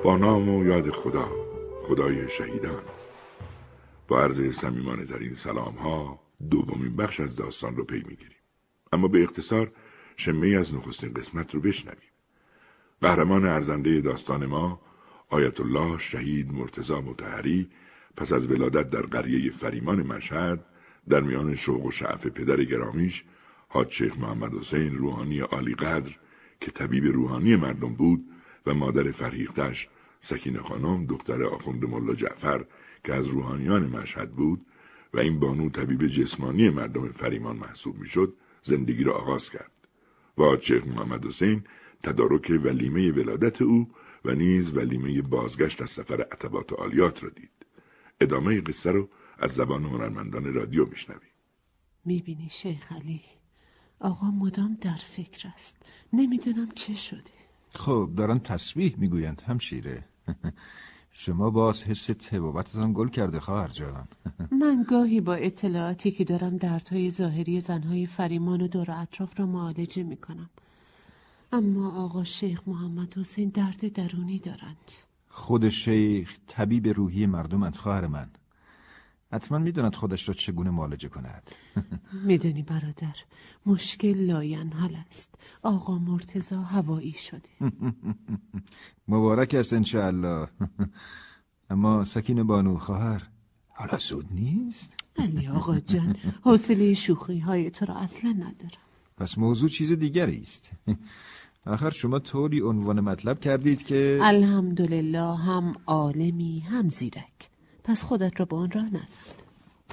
با نام و یاد خدا، خدای شهیدان. با عرض صمیمانه ترین سلام ها دومین بخش از داستان رو پی میگیریم، اما به اختصار شمه‌ای از نخستین قسمت رو بشنویم. قهرمان ارزنده داستان ما آیت الله شهید مرتضی مطهری پس از ولادت در قریه فریمان مشهد در میان شوق و شعف پدر گرامیش حاج شیخ محمد حسین روحانی عالی قدر که طبیب روحانی مردم بود و مادر فرهیختش سکینه خانم دختر آخوند ملا جعفر که از روحانیان مشهد بود و این بانو طبیب جسمانی مردم فریمان محسوب میشد زندگی را آغاز کرد و حاج شیخ محمد حسین تدارک ولیمه ولادت او و نیز ولیمه بازگشت از سفر عتبات عالیات را دید. ادامه قصه رو از زبان هنرمندان رادیو میشنویم. میبینی شیخ علی، آقا مدام در فکر است، نمیدونم چه شده. خب دارن تسبیح میگویند همشیره. شما باز حس طبابتتان گل کرده خواهر جان. من گاهی با اطلاعاتی که دارم دردهای ظاهری زنهای فریمان و دور اطراف را معالجه میکنم، اما آقا شیخ محمد حسین درد درونی دارند. خود شیخ طبیب روحی مردمند خواهر من، حتما میدوند خودش را چگونه معالجه کند. میدونی برادر، مشکل لاینحل است. آقا مرتضی هوایی شده. مبارک است انشاءالله. اما سکینه بانو خواهر، حالا زود نیست؟ علی آقا جان، حوصله شوخی های تو را اصلا ندارم. پس موضوع چیز دیگری است. آخر شما طوری عنوان مطلب کردید که الحمدلله هم عالمی هم زیرک، پس خودت را به آن راه نزن.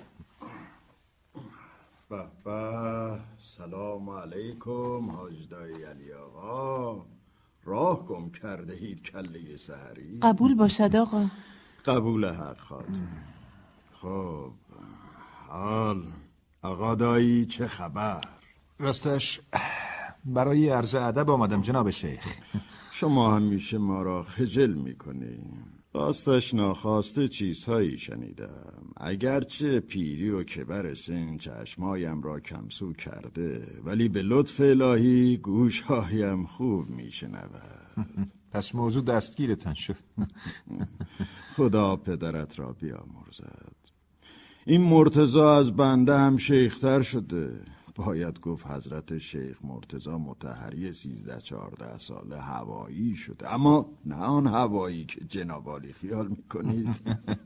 به سلام علیکم حاج دایی علی آقا. راه گم کرده اید کله سحری. قبول باشد آقا. قبول حق خاتون. خب حال آقا دایی چه خبر؟ راستش برای عرض ادب آمدم جناب شیخ. شما همیشه ما را خجل میکنید. راستش ناخواسته چیزهایی شنیدم، اگرچه پیری و کبر سن چشمایم را کمسو کرده، ولی به لطف الهی گوشهایم خوب میشنود. پس موضوع دستگیرتان شد. خدا پدرت را بیامرزد. این مرتضی از بنده هم شیختر شده. باید گفت حضرت شیخ مرتضی مطهری 13-14 ساله هوایی شده، اما نه آن هوایی که جناب عالی خیال میکنید.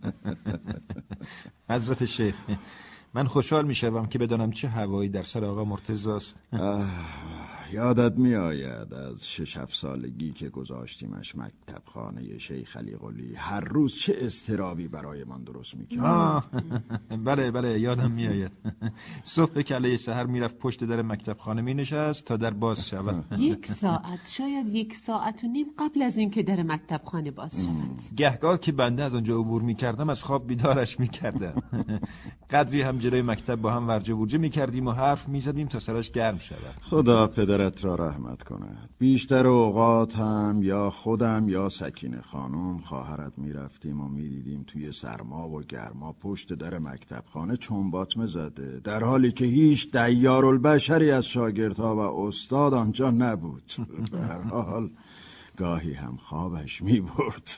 حضرت شیخ، من خوشحال میشوم که بدانم چه هوایی در سر آقا مرتضی است. یادت میآید از 6-7 سالگی که گذاشتیمش مکتب خانه شیخ علی قلی، هر روز چه اضطرابی برای من درست میکرد. بله یادم میآید. صبح کله سحر میرفت پشت در مکتب خانه مینشست تا در باز شود. 1 ساعت، شاید 1 ساعت و نیم قبل از این که در مکتب خانه باز شود. گهگاه که بنده از آنجا عبور میکردم از خواب بیدارش میکردم. قدری هم جلوی مکتب با هم ورجه ورجه میکردیم و حرف میزدیم تا سرش گرم شود. خدا پدرت را رحمت کند. بیشتر اوقات هم یا خودم یا سکینه خانم خواهرت میرفتیم و میدیدیم توی سرما و گرما پشت در مکتب خانه چنباتمه زده، در حالی که هیچ دیارالبشری از شاگردها و استاد آنجا نبود. به هر حال گاهی هم خوابش میبرد.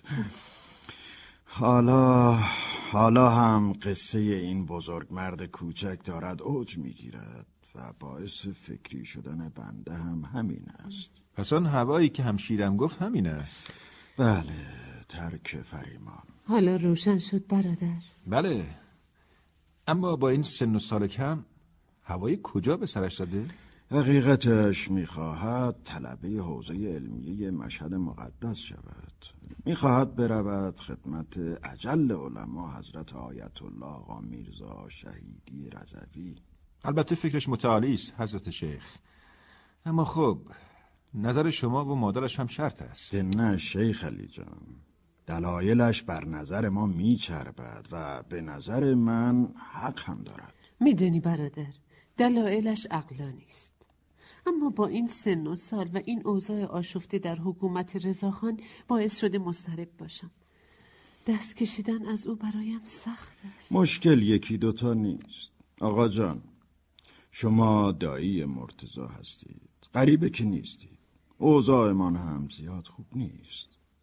حالا هم قصه این بزرگ مرد کوچک دارد اوج میگیرد و باعث فکری شدن بنده هم همین است. پس آن هوایی که همشیرم گفت همین است؟ بله، ترک فریمان. حالا روشن شد برادر. بله، اما با این سن و سال کم هوای کجا به سرش زده؟ حقیقتش میخواهد طلبه حوزه علمیه مشهد مقدس شود. میخواهد برود خدمت اجل علما حضرت آیت الله آقا میرزا شهیدی رضوی. البته فکرش متعالی است حضرت شیخ، اما خب نظر شما و مادرش هم شرط است. نه شیخ علی جان، دلایلش بر نظر ما میچربد و به نظر من حق هم دارد. میدونی برادر، دلایلش عقلانی است، اما با این سن و سال و این اوضاع آشفته در حکومت رضاخان باعث شده مضطرب باشم. دست کشیدن از او برایم سخت است. مشکل 1-2 نیست. آقا جان، شما دایی مرتضی هستید، غریبه که نیستید. اوضاعمان هم زیاد خوب نیست.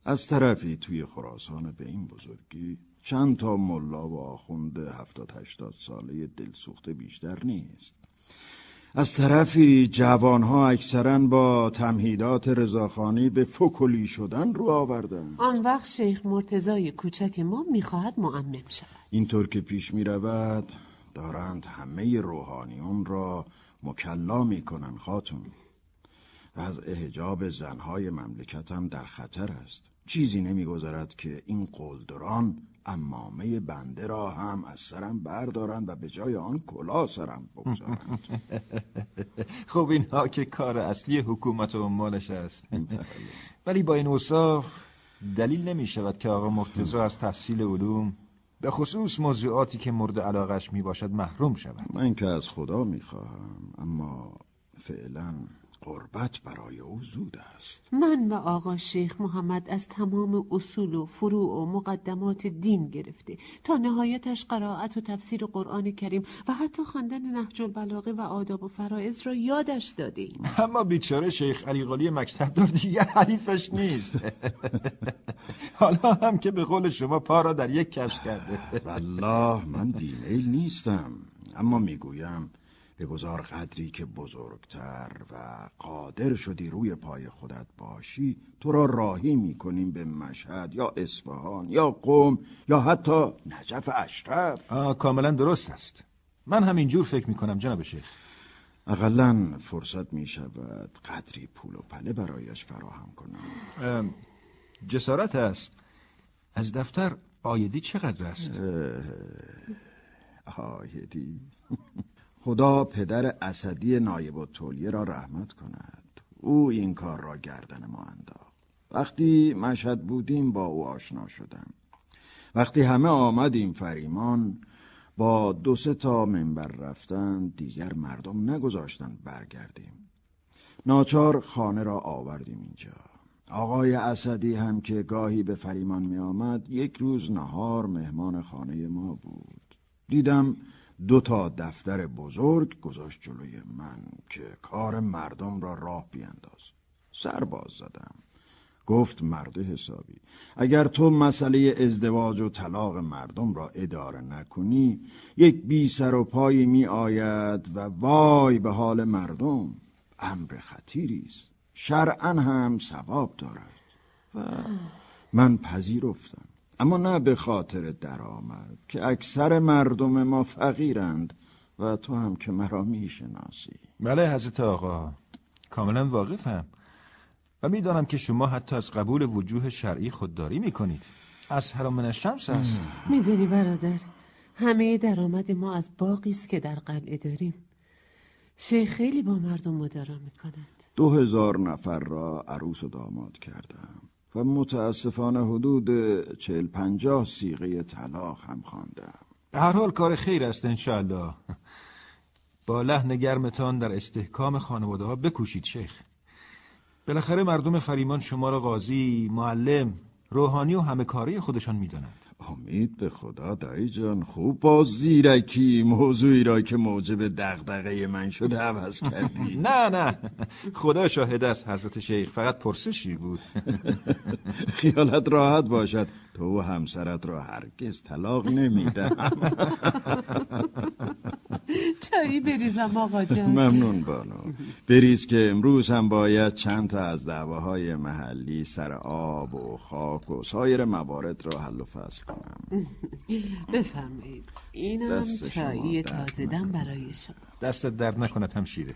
از طرفی توی خراسان به این بزرگی چند تا ملا و آخوند 70-80 ساله دلسوخته بیشتر نیست. از طرفی جوانها اکثرا با تمهیدات رضاخانی به فکلی شدن رو آوردن. آن وقت شیخ مرتضای کوچک ما میخواهد معمم شود. اینطور که پیش میرود دارند همه روحانیون را مکلا میکنن خاتون. وضع حجاب زنهای مملکت هم در خطر است. چیزی نمیگذرد که این قلدران عمامه بنده را هم از سرم بردارند و به جای آن کلاه سرم بگذارند. خب اینها که کار اصلی حکومت و مالش است. ولی با این اوصاف دلیل نمی شود که آقا مرتضی از تحصیل علوم به خصوص موضوعاتی که مورد علاقش می باشد محروم شود. من که از خدا می خواهم، اما فعلا قربت برای او زود است. من و آقا شیخ محمد از تمام اصول و فروع و مقدمات دین گرفته تا نهایتش قرائت و تفسیر قرآن کریم و حتی خواندن نهج البلاغه و آداب و فرائض را یادش دادیم. اما بیچاره شیخ علی قلی مکتب دار دیگر حریفش نیست. حالا هم که به قول شما پا را در یک کفش کرده. والله من بیمیل نیستم، اما میگویم بگذار قدری که بزرگتر و قادر شدی روی پای خودت باشی تو را راهی میکنیم به مشهد یا اصفهان یا قم یا حتی نجف اشرف. کاملا درست است. من هم اینجور فکر میکنم جناب شیخ. اقلن فرصت میشود قدری پول و پله برایش فراهم کنم. جسارت است. از دفتر آیدی چقدر است؟ آیدی؟ خدا پدر اسدی نایب الدوله را رحمت کند. او این کار را گردن ما انداخت. وقتی مشهد بودیم با او آشنا شدم. وقتی همه آمدیم فریمان، با 2-3 تا منبر رفتن دیگر مردم نگذاشتن برگردیم. ناچار خانه را آوردیم اینجا. آقای اسدی هم که گاهی به فریمان می آمد، یک روز نهار مهمان خانه ما بود. دیدم 2 تا دفتر بزرگ گذاشت جلوی من که کار مردم را راه بینداز. سر باز زدم. گفت مرد حسابی، اگر تو مسئله ازدواج و طلاق مردم را اداره نکنی، یک بی سر و پایی می آید و وای به حال مردم. امر خطیری است، شرعاً هم ثواب دارد. و من پذیرفتم، اما نه به خاطر درآمد که اکثر مردم ما فقیرند و تو هم که مرا میشناسی. بله حضرت آقا، کاملا واقفم و میدانم که شما حتی از قبول وجوه شرعی خودداری میکنید. از حرام من الشمس است. میدونی برادر، همه درآمد ما از باغی است که در قلعه داریم. شیخ خیلی با مردم مدارا میکند. 2000 نفر را عروس و داماد کردم و متاسفانه حدود 40-50 صیغه طلاق هم خواندم. به هر حال کار خیر است انشاءالله. با لحن گرمتان در استحکام خانواده ها بکوشید شیخ. بالاخره مردم فریمان شما را قاضی، معلم، روحانی و همه کاری خودشان میدانند. امید به خدا دایی جان، خوب با زیرکی موضوعی را که موجب دغدغه من شد عوض کردی. نه خدا شاهد است حضرت شیخ، فقط پرسشی بود. خیالت راحت باشد، تو و همسرت را هرگز طلاق نمیدم. چایی بریزم آقا جان. ممنون بانو. بریز که امروز هم باید چند تا از دعواهای محلی سر آب و خاک و سایر موارد را حل و فصل کنم. بفرمایید، اینم چایی تازه دم برای شما. دستت درد نکند همشیره.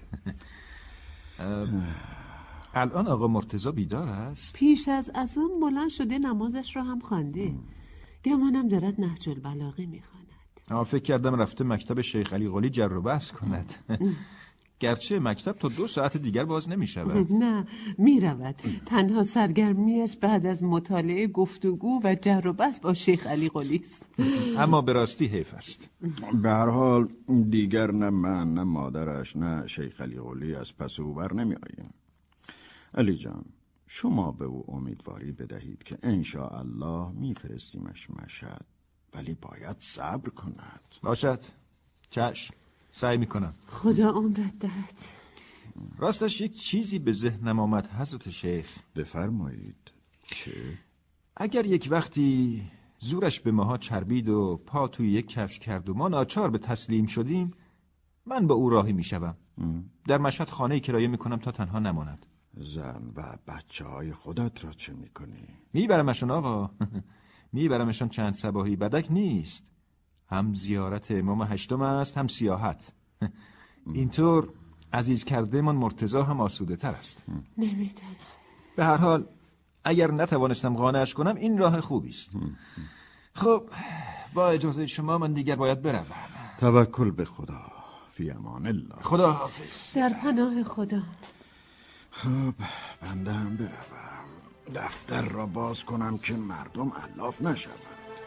الان آقا مرتضی بیدار است؟ پیش از اذان بلند شده نمازش را هم خوانده. گمانم دارد نهج البلاغه میخواند. فکر کردم رفته مکتب شیخ علی قلی جر و بحث کند. گرچه مکتب تا 2 ساعت دیگر باز نمی شود. نه، می رود. تنها سرگرمیش بعد از مطالعه گفتگو و جر و بحث با شیخ علی قلی است. اما به راستی حیف است. به هر حال دیگر نه من نه مادرش نه شیخ علی قلی از پس او بر نمی آییم. علی جان، شما به او امیدواری بدهید که انشاءالله میفرستیمش مشهد، ولی باید صبر کند. باشد، چشم، سعی میکنم. خدا عمرت دهد. راستش یک چیزی به ذهنم آمد حضرت شیخ. بفرمایید. چه؟ اگر یک وقتی زورش به ماها چربید و پا توی یک کفش کرد و ما ناچار به تسلیم شدیم، من با او راهی میشوم. در مشهد خانه کرایه میکنم تا تنها نماند. زن و بچه های خودت را چه میکنی؟ میبرمشون آقا. میبرمشون چند صباحی، بدک نیست. هم زیارت امام هشتم است هم سیاحت. اینطور عزیز کرده من مرتضی هم آسوده تر است. نمیدونم. به هر حال اگر نتوانستم قانعش کنم این راه خوبی است. خب با اجازه شما من دیگر باید بروم. توکل به خدا. فی امان الله. خدا حافظ. در پناه خدا. خب بنده هم بروم، دفتر را باز کنم که مردم علاف نشوند.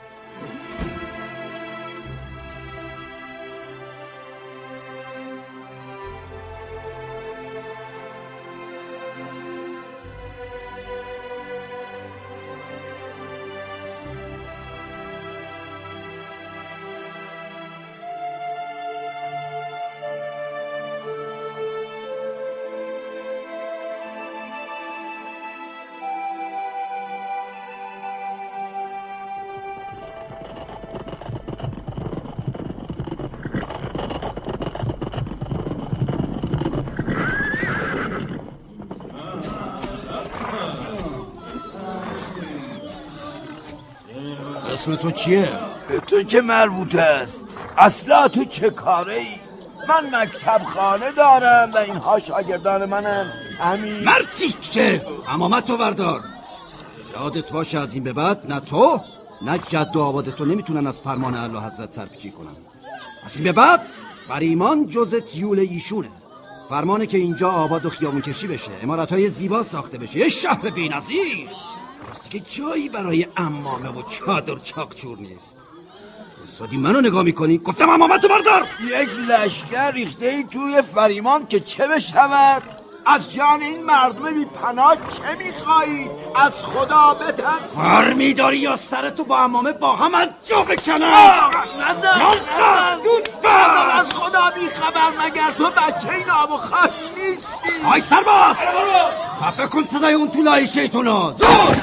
اسم تو چیه؟ به تو که مربوط است. اصلا تو چه کاره ای؟ من مکتب خانه دارم و اینها شاگردان منم. امین مرتی که عمامت تو بردار. یادت باشه از این به بعد نه تو نه جد و آباد تو نمیتونن از فرمان اعلی حضرت سرپیچی کنن. از این به بعد فریمان جز تیول ایشونه. فرمانه که اینجا آباد و خیابون کشی بشه، عمارت‌های زیبا ساخته بشه، یه شهر بی‌نظیر. راستی که جایی برای عمامه و چادر چاقچور نیست. استادی منو نگاه میکنی؟ گفتم عمامتو بردار. یک لشکر ریخته ای توی فریمان که چه بشود؟ از جان این مردم بی پناه چه میخوایی؟ از خدا بترس. فر میداری یا سرتو با عمامه با هم از جا بکنم؟ نزن زود بر. از خدا بی خبر، مگر تو بچه این آب و خاک نیستی؟ آی سرباز خفه کن صدای اون تو لای شیطونا. زود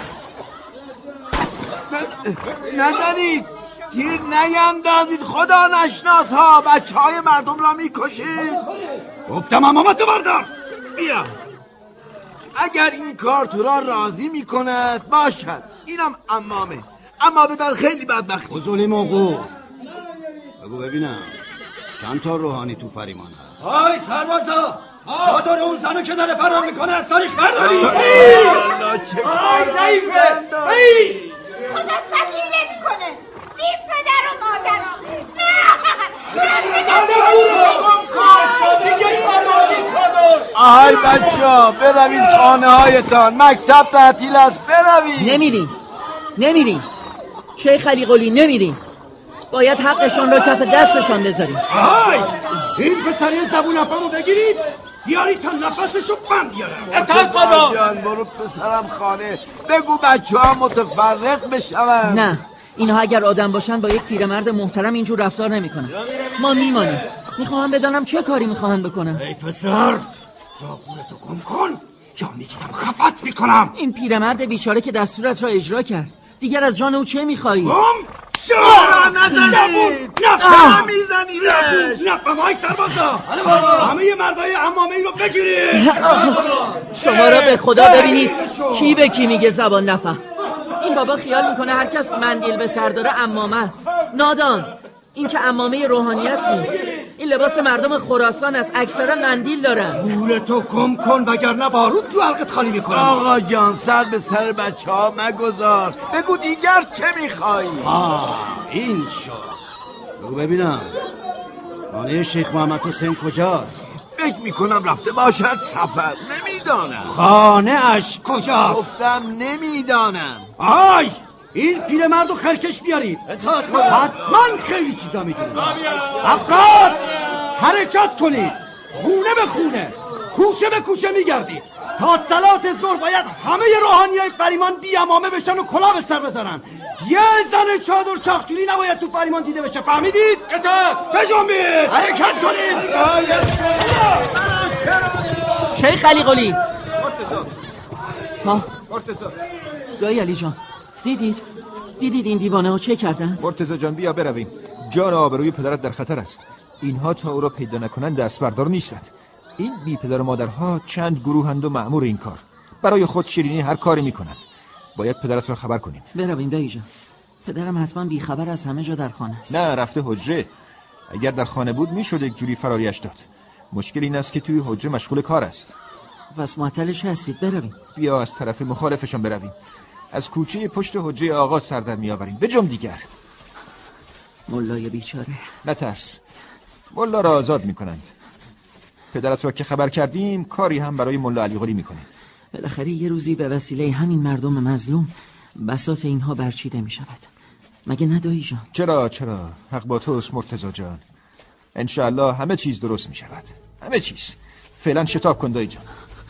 نزنید، تیر نیندازید خدا نشناس ها، بچه های مردم را میکشید. گفتم عمامتو بردار. بیا، اگر این کار تو را راضی میکند باشد، اینم عمامه، اما بدر خیلی بدبختی. حضولی موقوف. بگو ببینم چند تا روحانی تو فریمان هست؟ آی سربازا، چادر اون زنو که داره فرار میکنه از سرش برداری. آی ضعیفه ایست. خدا سگیر نمی کنه. بی پدر و مادرم. آهای بچه ها، بروید خانه هایتان، مکتب تعطیل است، بروید. نمیریم شیخ علی قلی، نمیریم. باید حقشان را کف دستشان بذاریم. آی این پسری زبون افمو بگیرید بیاری تا نفسشو بند بیارم. اطاعت بابا جان، برو پسرم خانه، بگو بچه ها متفرق بشوند. نه، اینها اگر آدم باشن با یک پیرمرد محترم اینجور رفتار نمیکنن. ما میمانیم. میخواهم بدانم چه کاری میخواهند بکنن. ای پسر داغونتو گم کن یا میگیرم خفت میکنم. این پیرمرد بیچاره که دستورت را اجرا کرد، دیگر از جان او چه میخواهی؟ گم شو. نزنید، میزنید. نفهم های سربازا، همه مردای عمامه ای رو بگیرید. شما را به خدا ببینید کی به کی میگه زبان نفهم. این بابا خیال میکنه هر کس مندیل به سر داره عمامه است. نادان، این که عمامه روحانیت نیست. این لباس مردم خراسان است، اکثرا مندیل دارن. گولتو گم کن وگرنه بارود تو حلقت خالی میکنم. آقا جان، سر به سر بچه ها مگذار، بگو دیگر چه میخوایی؟ این شد. بگو ببینم خانه شیخ محمد حسین کجاست؟ فکر میکنم رفته باشد سفر، نمیدانم. خانه اش کجاست؟ گفتم نمیدانم. آی این پیرمردو خرکش بیارید. حتما خیلی چیزا میدونید. افراد حرکت کنید، خونه به خونه، کوچه به کوچه میگردید. تا صلات ظهر باید همه روحانیای فریمان بی عمامه بشن و کلاه به سر بزنن. یه زن چادر چاقچوری نباید تو فریمان دیده بشه، فهمیدید؟ اطاعت. بجنبید، حرکت کنید. شیخ علی قلی. دایی علی جان، دیدید این دیوانه ها چه کردند؟ مرتضی جان بیا برویم. جان و آبروی پدرت در خطر است. اینها تا او را پیدا نکنند دست بردار نیستند. این بی پدر و مادرها چند گروهند و مأمور این کار. برای خود شیرینی هر کاری میکنند. باید پدرت را خبر کنیم. برویم دایی جان. پدرم حتما بی خبر از همه جا در خانه است. نه، رفته حجره. اگر در خانه بود میشد یک جوری فراریش داد. مشکل این است که توی حجره مشغول کار است. پس معطلش هستید، برویم. بیا از طرف مخالفشان برویم. از کوچه پشت حجره آقا سر در میآوریم. بجم دیگر. ملای بیچاره. نترس، ملا را آزاد میکنند. پدرت را که خبر کردیم کاری هم برای ملا علی قلی میکنیم. بالاخره یه روزی به وسیله همین مردم مظلوم بساط اینها برچیده میشود. مگه ندایی جان؟ چرا حق با توست مرتضی جان. انشاءالله همه چیز درست میشود. همه چیز. فعلا شتاب کن دایی جان.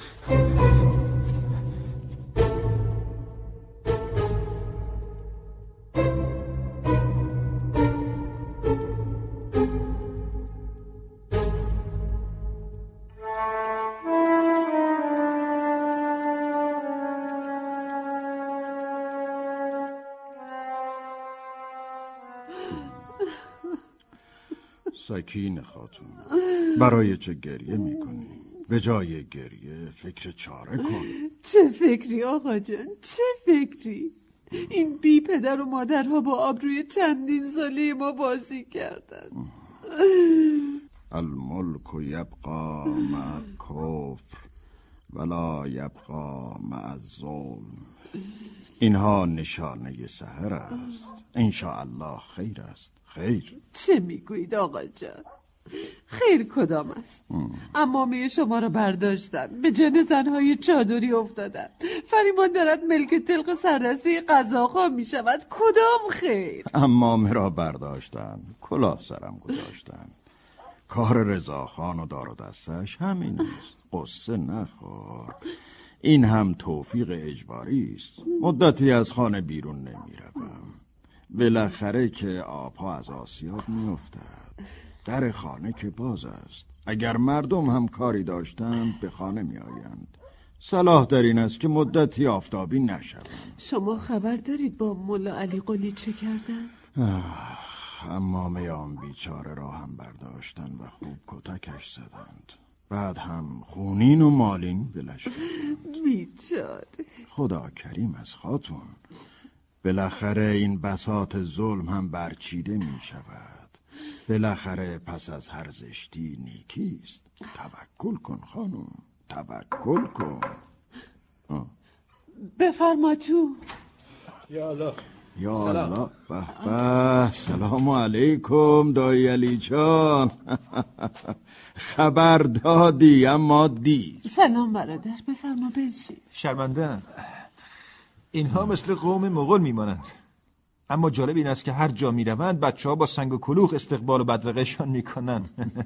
سکینه خاتون، برای چه گریه میکنی؟ به جای گریه فکر چاره کن. چه فکری آقا جان، چه فکری؟ این بی پدر و مادرها با آبروی چندین ساله ما بازی کردن. الملک یبقا مع کفر ولا یبقا مع الظلم. اینها نشانه سحر است. انشاءالله خیر است. خیر. چه میگویید آقا جان؟ خیر کدام است؟ عمامه شما را برداشتن، به جن زنهای چادری افتادن. فریمان دارد ملک تلق سردسته قزاق‌ها می شود. کدام خیر؟ عمامه را برداشتن، کلاه سرم گذاشتن. کار رضاخان و دار و دستش همین است. قصه نخور. این هم توفیق اجباری است. مدتی از خانه بیرون نمیروم. بالاخره که آبها از آسیاب میافتد. در خانه که باز است. اگر مردم هم کاری داشتند به خانه میآیند. صلاح در این است که مدتی آفتابی نشوند. شما خبر دارید با ملا علی قلی چه کردن؟ عمامه آن بیچاره را هم برداشتن و خوب کتکش زدند. بعد هم خونین و مالین ولش کردند. بیچاره. خدا کریم از خاتون. بالاخره این بساط ظلم هم برچیده می شود. بالاخره پس از هر زشتی نیکیست. توکل کن خانم، توکل کن. بفرما تو. یا الله. یا الله. به سلام علیکم دایی علی جان. خبر دادی اما دیر. سلام برادر، بفرما بنشین. شرمنده‌ام. اینها مثل قوم مغول میمانند. اما جالب این است که هر جا میروند بچه‌ها با سنگ و کلوخ استقبال و بدرقه‌شان میکنن.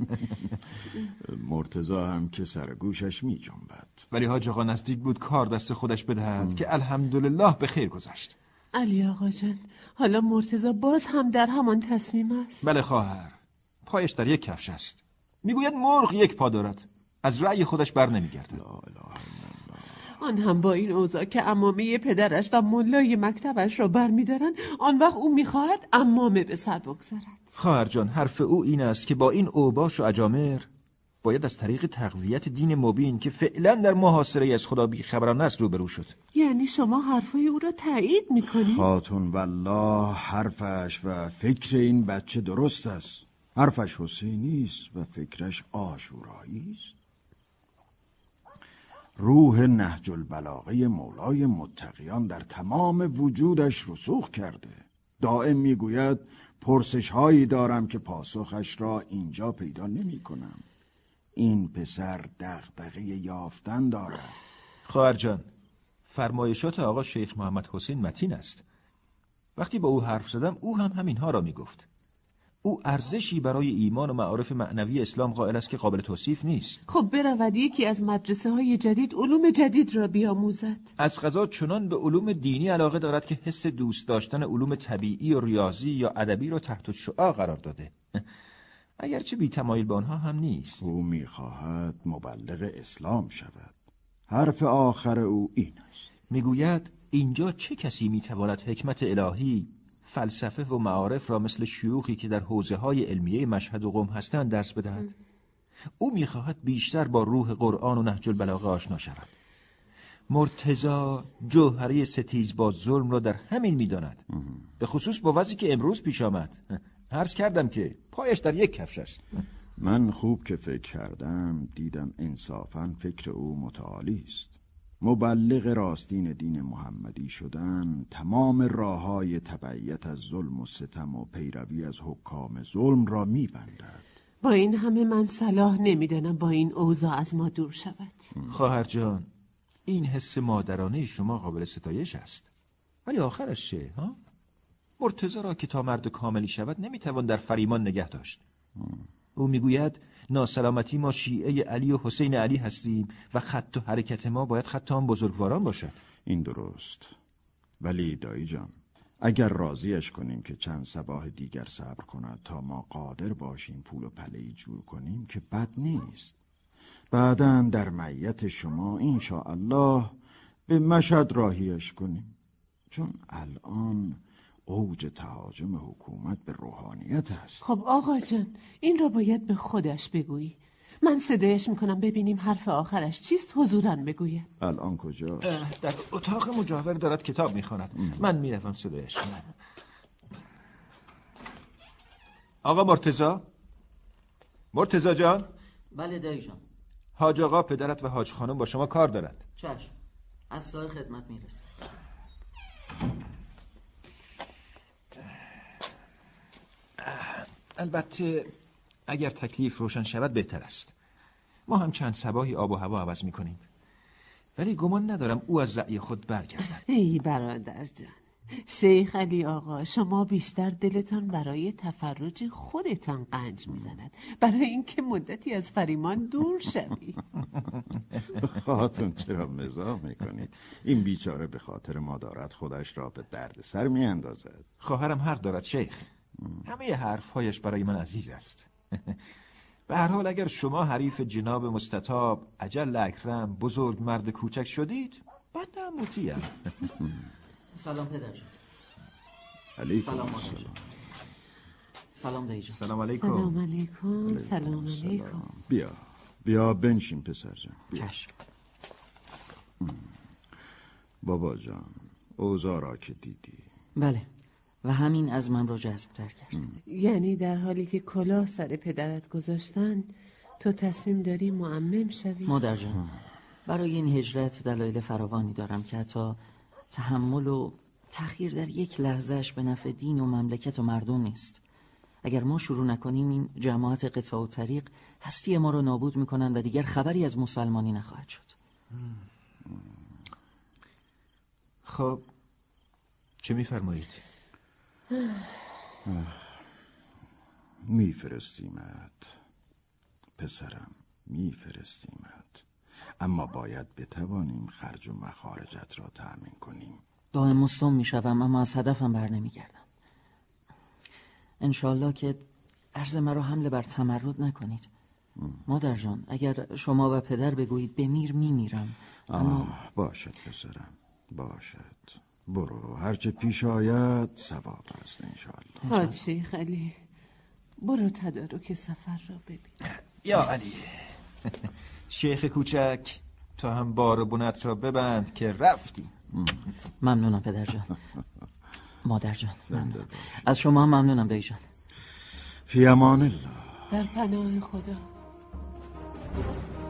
مرتضی هم که سر گوشش میجنبد. ولی حاج آقا نزدیک بود کار دست خودش بدهد که الحمدلله به خیر گذشت. علی آقا جان، حالا مرتضی باز هم در همان تصمیم است؟ بله خواهر، پایش در یک کفش است. میگوید مرغ یک پا دارد. از رأی خودش بر نمیگرده. آن هم با این اوضاع که عمامه پدرش و ملای مکتبش را برمیدارن، آن وقت او میخواهد عمامه به سر بگذارد. خواهر جان، حرف او این است که با این اوباش و اجامر باید از طریق تقویت دین مبین که فعلا در محاصره از خدا بی خبران است روبرو شد. یعنی شما حرفای او را تایید میکنید؟ خاتون والله حرفش و فکر این بچه درست است. حرفش حسینی است و فکرش عاشورایی است. روح نهج البلاغه مولای متقیان در تمام وجودش رسوخ کرده. دائم میگوید پرسش هایی دارم که پاسخش را اینجا پیدا نمی کنم. این پسر دغدغه یافتن دارد. خواهر جان، فرمایشات آقا شیخ محمد حسین متین است. وقتی با او حرف زدم او هم همینها را میگفت. او ارزشی برای ایمان و معارف معنوی اسلام قائل است که قابل توصیف نیست. خب برود یکی از مدرسه های جدید علوم جدید را بیاموزد. از قضا چنان به علوم دینی علاقه دارد که حس دوست داشتن علوم طبیعی و ریاضی یا ادبی را تحت شعاع قرار داده. اگرچه بی تمایل به آنها هم نیست. او میخواهد مبلغ اسلام شود. حرف آخر او این است. میگوید اینجا چه کسی میتواند حکمت الهی، فلسفه و معارف را مثل شیوخی که در حوزه‌های علمیه مشهد و قم هستند درس بدهد؟ او میخواهد بیشتر با روح قرآن و نهج البلاغه آشنا شود. مرتضی جوهره ستیز با ظلم را در همین میداند، به خصوص با وضعی که امروز پیش آمد. عرض کردم که پایش در یک کفش است. من خوب که فکر کردم دیدم انصافاً فکر او متعالی است. مبلغ راستین دین محمدی شدن تمام راه‌های تبعیت از ظلم و ستم و پیروی از حکام ظلم را می‌بندد. با این همه من صلاح نمیدانم با این اوضاع از ما دور شود. خواهر جان، این حس مادرانه شما قابل ستایش است، ولی آخرش چه؟ ها؟ مرتضی را که تا مرد کاملی شود نمیتوان در فریمان نگه داشت. او میگوید ناسلامتی ما شیعه علی و حسین علی هستیم و خط و حرکت ما باید خط آن بزرگواران باشد. این درست، ولی دایی جان اگر راضیش کنیم که چند صباح دیگر صبر کند تا ما قادر باشیم پول و پله‌ای جور کنیم که بد نیست. بعداً در معیت شما انشاءالله به مشهد راهیش کنیم، چون الان اوج تهاجم حکومت به روحانیت است. خب آقا جان، این را باید به خودش بگویی. من صدایش میکنم ببینیم حرف آخرش چیست، حضوراً بگوید. الان کجاست؟ در اتاق مجاور دارد کتاب میخواند. من میروم صدایش کنم. آقا مرتضی جان. بله دایی جان. حاج آقا پدرت و حاج خانم با شما کار دارد. چشم، از سایه خدمت میرسه. البته اگر تکلیف روشن شود بهتر است. ما هم چند صباحی آب و هوا عوض میکنیم، ولی گمان ندارم او از رأی خود برگردد. ای برادر جان، شیخ علی آقا شما بیشتر دلتان برای تفرج خودتان قنج میزند، برای اینکه مدتی از فریمان دور شوی. خاتون چرا مزاح میکنید؟ این بیچاره به خاطر ما دارد خودش را به درد سر میاندازد. خواهرم حق دارد شیخ، همه حرفهایش برای من عزیز است. به هر حال اگر شما حریف جناب مستطاب اجل اکرم بزرگ مرد کوچک شدید، بنده هم مطیعم. سلام پدر جان. علیکم سلام مادر جان. سلام دایی جان. سلام علیکم. سلام علیکم. سلام علیکم. بیا بنشین پسر جان. چشم. بابا جان، اوضاع را که دیدی. بله، و همین از من رو جذب تر کرد. یعنی در حالی که کلاه سر پدرت گذاشتن تو تصمیم داری معمم شوی؟ مادر جان، برای این هجرت دلایل فراوانی دارم که حتی تحمل و تأخیر در یک لحظهش به نفع دین و مملکت و مردم نیست. اگر ما شروع نکنیم این جماعت قطاع و طریق هستی ما رو نابود میکنن و دیگر خبری از مسلمانی نخواهد شد. خب چه میفرمایید؟ میفرستیمت پسرم، میفرستیمت، اما باید بتوانیم خرج و مخارجت را تأمین کنیم. دائم مصمم میشوم اما از هدفم بر نمیگردم. انشالله که عرض مرا حمله بر تمرد نکنید. مادر جان، اگر شما و پدر بگویید بمیر میمیرم. اما باشد پسرم، باشد. برو، هرچه پیش آید ثواب است انشالله. حاج شیخ علی، برو تدارک سفر را ببین. یا علی شیخ کوچک، تا هم بار بونت را ببند که رفتی. ممنونم پدر جان. مادر جان ممنون. از شما هم ممنونم دایی جان. فی امان الله. در پناه خدا.